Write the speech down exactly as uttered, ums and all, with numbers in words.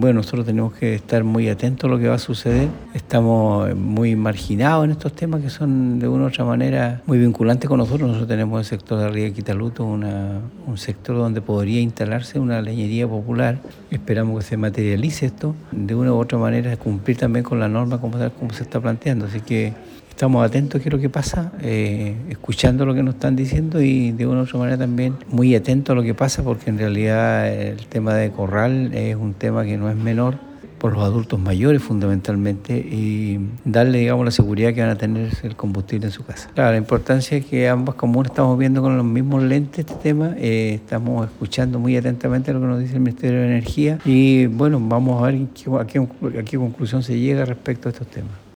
bueno, nosotros tenemos que estar muy atentos a lo que va a suceder. Estamos muy marginados en estos temas que son de una u otra manera muy vinculantes con nosotros. Nosotros tenemos el sector de arriba de Quitaluto, una, un sector donde podría instalarse una leñería popular. Esperamos que se materialice esto, de una u otra manera cumplir también con la norma como, como se está planteando. Así que estamos atentos a qué es lo que pasa, eh, escuchando lo que nos están diciendo y de una u otra manera también muy atentos a lo que pasa, porque en realidad el tema de corral es un tema que no es menor por los adultos mayores fundamentalmente, y darle, digamos, la seguridad que van a tener el combustible en su casa. Claro, la importancia es que ambas comunas estamos viendo con los mismos lentes este tema, eh, estamos escuchando muy atentamente lo que nos dice el Ministerio de Energía y bueno, vamos a ver a qué, a qué, a qué conclusión se llega respecto a estos temas.